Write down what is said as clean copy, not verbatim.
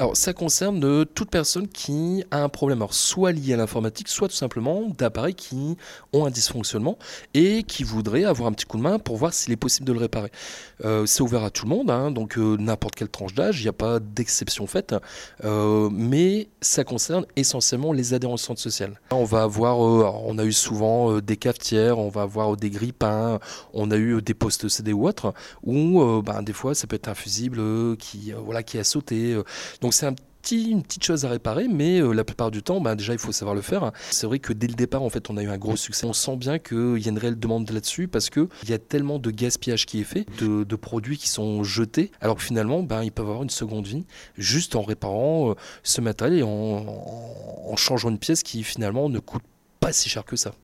Alors, ça concerne toute personne qui a un problème, alors soit lié à l'informatique, soit tout simplement d'appareils qui ont un dysfonctionnement et qui voudraient avoir un petit coup de main pour voir s'il est possible de le réparer. C'est ouvert à tout le monde, hein, donc n'importe quelle tranche d'âge, il n'y a pas d'exception faite, mais ça concerne essentiellement les adhérents au centre social. On va avoir, on a eu souvent des cafetières, on va avoir des grille-pains, on a eu des postes CD ou autres, où des fois ça peut être un fusible qui a sauté. Donc c'est une petite chose à réparer, mais la plupart du temps, déjà il faut savoir le faire. C'est vrai que dès le départ, en fait, on a eu un gros succès. On sent bien qu'il y a une réelle demande là-dessus parce qu'il y a tellement de gaspillage qui est fait, de produits qui sont jetés, alors que finalement, ils peuvent avoir une seconde vie juste en réparant ce matériel et en changeant une pièce qui finalement ne coûte pas si cher que ça.